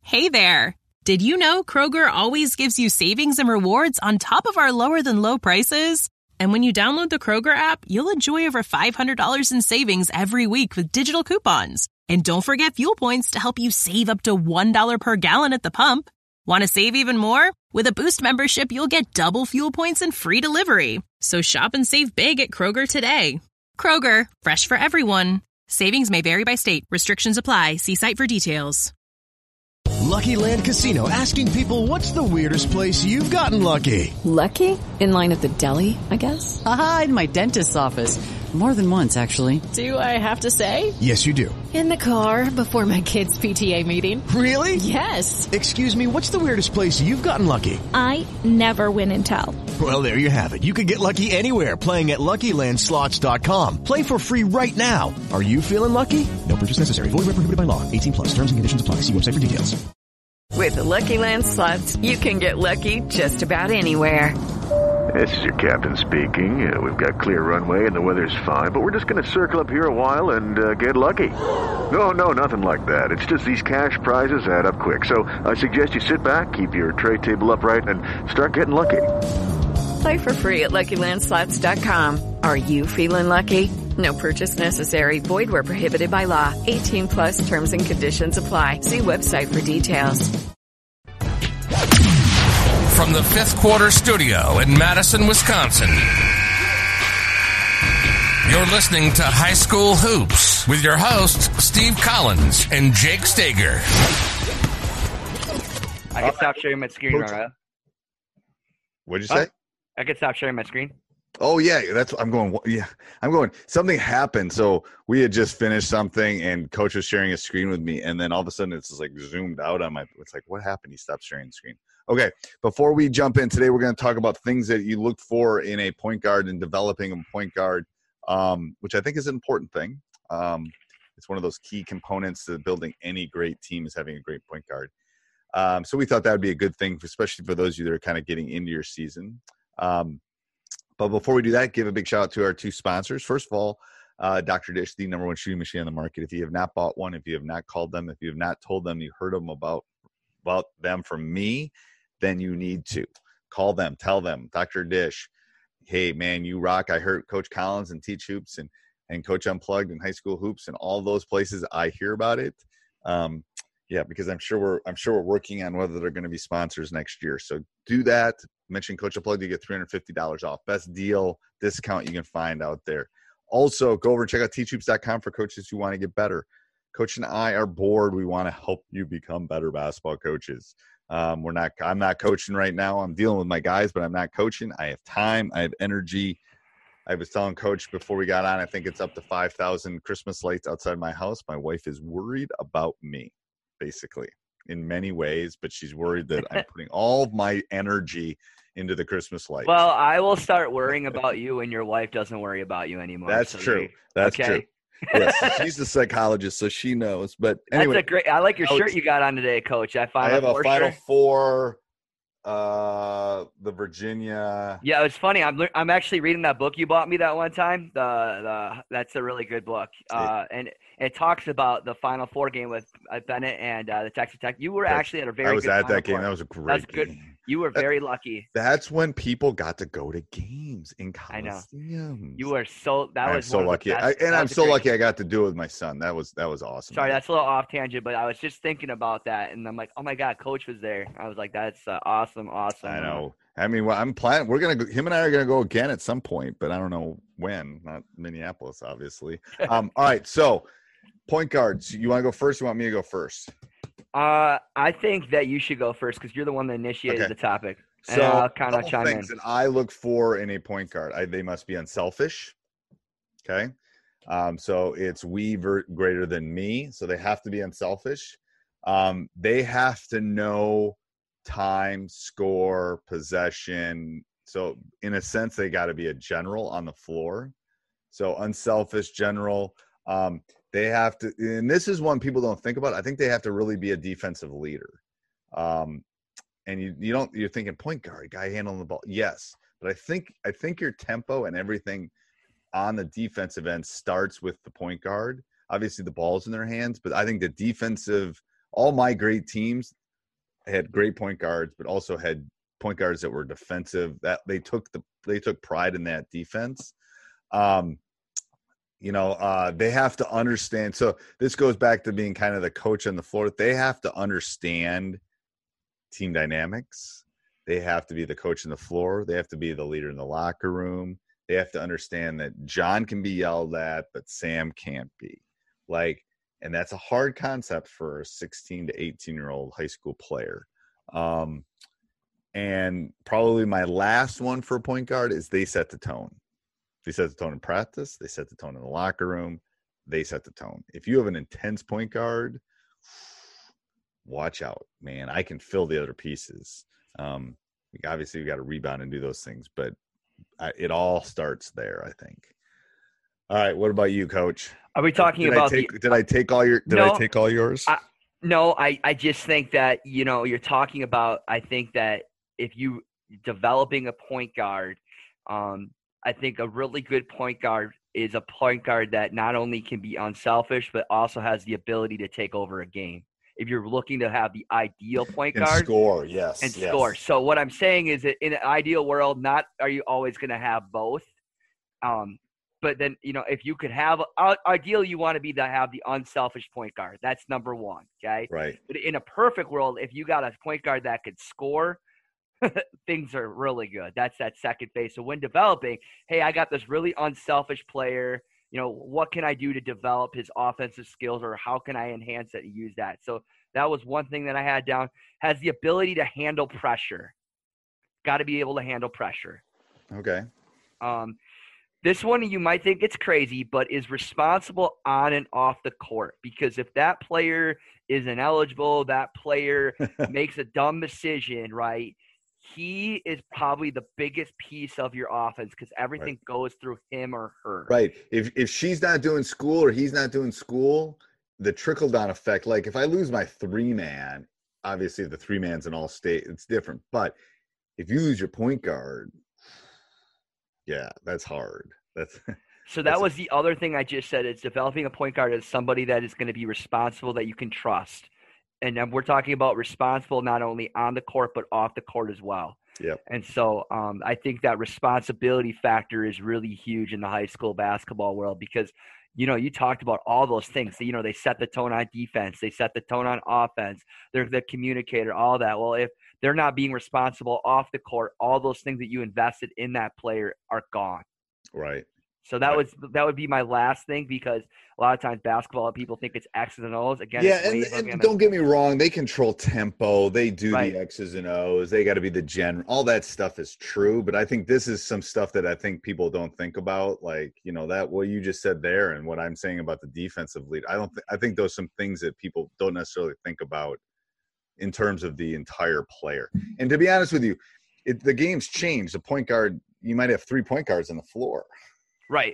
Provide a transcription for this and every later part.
Hey there! Did you know Kroger always gives you savings and rewards on top of our lower-than-low prices? And when you download the Kroger app, you'll enjoy over $500 in savings every week with digital coupons. And don't forget fuel points to help you save up to $1 per gallon at the pump. Want to save even more? With a Boost membership, you'll get double fuel points and free delivery. So shop and save big at Kroger today. Kroger, fresh for everyone. Savings may vary by state. Restrictions apply. See site for details. Lucky Land Casino, asking people, what's the weirdest place you've gotten lucky? Lucky? In line at the deli, I guess? Aha, in my dentist's office. More than once, actually. Do I have to say? Yes, you do. In the car before my kids' PTA meeting. Really? Yes. Excuse me, what's the weirdest place you've gotten lucky? I never win and tell. Well, there you have it. You can get lucky anywhere, playing at LuckyLandSlots.com. Play for free right now. Are you feeling lucky? No purchase necessary. Void where prohibited by law. 18 plus. Terms and conditions apply. See website for details. With the Lucky Land Slots, you can get lucky just about anywhere. This is your captain speaking. We've got clear runway and the weather's fine, but we're just going to circle up here a while and get lucky. No, nothing like that. It's just these cash prizes add up quick. So I suggest you sit back, keep your tray table upright, and start getting lucky. Play for free at LuckyLandSlots.com. Are you feeling lucky? No purchase necessary. Void where prohibited by law. 18 plus terms and conditions apply. See website for details. From the Fifth Quarter Studio in Madison, Wisconsin, you're listening to High School Hoops with your hosts, Steve Collins and Jake Stager. I can stop sharing my screen, right? What'd you say? I can stop sharing my screen. Oh yeah, I'm going. Something happened. So we had just finished something, and Coach was sharing a screen with me, and then all of a sudden it's just like zoomed out on my. It's like, what happened? He stopped sharing the screen. Okay, before we jump in today, we're going to talk about things that you look for in a point guard and developing a point guard, which I think is an important thing. It's one of those key components to building any great team is having a great point guard. So we thought that would be a good thing, especially for those of you that are kind of getting into your season. But before we do that, give a big shout out to our two sponsors. First of all, Dr. Dish, the number one shooting machine on the market. If you have not bought one, if you have not called them, if you have not told them you heard them about them from me, then you need to call them, tell them, Dr. Dish, hey man, you rock. I heard Coach Collins and Teach Hoops and Coach Unplugged and High School Hoops and all those places. I hear about it. Yeah, because I'm sure we're working on whether they're going to be sponsors next year. So do that. Mention Coach Unplugged, you get $350 off. Best deal, discount you can find out there. Also, go over and check out teachhoops.com for coaches who want to get better. Coach and I are bored. We want to help you become better basketball coaches. I'm not coaching right now. I'm dealing with my guys, but I'm not coaching. I have time. I have energy. I was telling Coach before we got on, I think it's up to 5,000 Christmas lights outside my house. My wife is worried about me, basically, in many ways, but she's worried that I'm putting all of my energy into the Christmas lights. Well, I will start worrying about you when your wife doesn't worry about you anymore. That's true. That's true. Yes, she's a psychologist, so she knows. But anyway, that's a great. I like your shirt you got on today, Coach. I have a Final Four. The Virginia. Yeah, it's funny. I'm actually reading that book you bought me that one time. That's a really good book. And it talks about the Final Four game with Bennett and the Texas Tech. You were actually at a very. I was good at Final that game. Four. That was a great game. Good. You were very lucky. That's when people got to go to games in Coliseums. I know. You were so. That was so lucky. I'm so lucky I got to do it with my son. That was awesome. Sorry, that's a little off tangent, but I was just thinking about that, and I'm like, oh my God, Coach was there. I was like, that's awesome. I know. I mean, I'm planning. Him and I are gonna go again at some point, but I don't know when. Not Minneapolis, obviously. All right, so point guards. You want to go first? Or you want me to go first? I think that you should go first because you're the one that initiated the topic. And So I'll kind of chime in. Things that I look for in a point guard. They must be unselfish. Okay. So it's we greater than me. So they have to be unselfish. They have to know time, score, possession. So in a sense, they got to be a general on the floor. So unselfish, general. They have to, and this is one people don't think about. I think they have to really be a defensive leader. And you're thinking point guard, guy handling the ball. Yes. But I think your tempo and everything on the defensive end starts with the point guard. Obviously the ball's in their hands, but I think the defensive, all my great teams, had great point guards, but also had point guards that were defensive. That they took pride in that defense. They have to understand. So this goes back to being kind of the coach on the floor. They have to understand team dynamics. They have to be the coach on the floor. They have to be the leader in the locker room. They have to understand that John can be yelled at, but Sam can't be. And that's a hard concept for a 16 to 18-year-old high school player. And probably my last one for a point guard is they set the tone. They set the tone in practice. They set the tone in the locker room. They set the tone. If you have an intense point guard, watch out, man. I can fill the other pieces. Obviously, we got to rebound and do those things, but it all starts there, I think. All right, what about you, Coach? Are we talking about? Did I take all your? Did I take all yours? No, I just think that you're talking about. I think that if you developing a point guard, I think a really good point guard is a point guard that not only can be unselfish, but also has the ability to take over a game. If you're looking to have the ideal point guard. And score, yes. And score. So what I'm saying is that in an ideal world, not are you always going to have both. But then, if you could have – ideally, you want to have the unselfish point guard. That's number one, okay? Right. But in a perfect world, if you got a point guard that could score, things are really good. That's that second phase. So when developing, hey, I got this really unselfish player. What can I do to develop his offensive skills, or how can I enhance it and use that? So that was one thing that I had down. Has the ability to handle pressure. Got to be able to handle pressure. Okay. This one you might think it's crazy, but is responsible on and off the court. Because if that player is ineligible, that player makes a dumb decision, right? He is probably the biggest piece of your offense because everything goes through him or her. Right. If she's not doing school or he's not doing school, the trickle-down effect, like if I lose my 3-man, obviously the 3-man's in all state, it's different. But if you lose your point guard, yeah, that's hard. So that was the other thing I just said. It's developing a point guard as somebody that is going to be responsible, that you can trust. And then we're talking about responsible not only on the court, but off the court as well. Yep. And so I think that responsibility factor is really huge in the high school basketball world because, you talked about all those things. So, they set the tone on defense. They set the tone on offense. They're the communicator, all that. Well, if they're not being responsible off the court, all those things that you invested in that player are gone. Right. So that would be my last thing, because a lot of times basketball people think it's X's and O's. Again, yeah, and don't get me wrong, they control tempo, they do the X's and O's, they got to be the gen. All that stuff is true, but I think this is some stuff that I think people don't think about, like that what you just said there, and what I'm saying about the defensive lead. I think those are some things that people don't necessarily think about in terms of the entire player. And to be honest with you, the game's changed. The point guard, you might have 3 point guards on the floor. Right.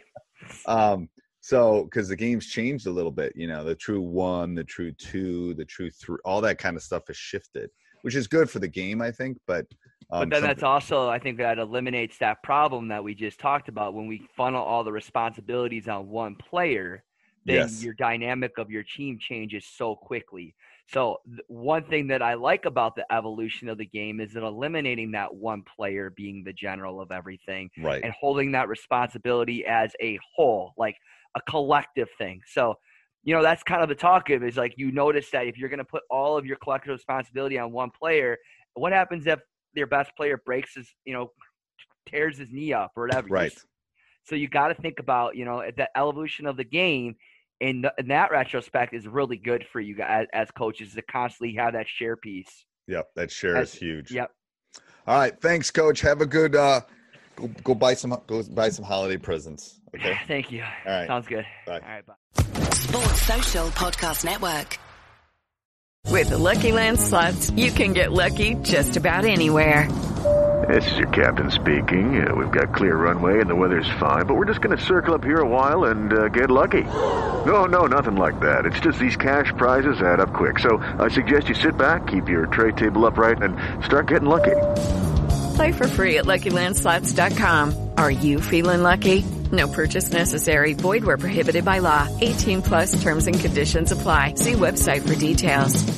So because the game's changed a little bit, the true 1, the true 2, the true 3, all that kind of stuff has shifted, which is good for the game, I think. But then that's also, I think that eliminates that problem that we just talked about. When we funnel all the responsibilities on one player, then your dynamic of your team changes so quickly. So one thing that I like about the evolution of the game is that eliminating that one player being the general of everything, right, and holding that responsibility as a whole, like a collective thing. So, that's kind of the talk of is like, you notice that if you're going to put all of your collective responsibility on one player, what happens if your best player breaks his, tears his knee up or whatever? Right. So you got to think about, the evolution of the game. In that retrospect is really good for you guys as coaches to constantly have that share piece. Yep, that share is huge. Yep. All right, thanks, Coach. Have a good go buy some holiday presents. Okay. Thank you. All right. Sounds good. Bye. All right, bye. Sports Social Podcast Network. With the Lucky Land Slots, you can get lucky just about anywhere. This is your captain speaking. We've got clear runway and the weather's fine, but we're just going to circle up here a while and get lucky. No, nothing like that. It's just these cash prizes add up quick. So I suggest you sit back, keep your tray table upright, and start getting lucky. Play for free at LuckyLandSlots.com. Are you feeling lucky? No purchase necessary. Void where prohibited by law. 18+ terms and conditions apply. See website for details.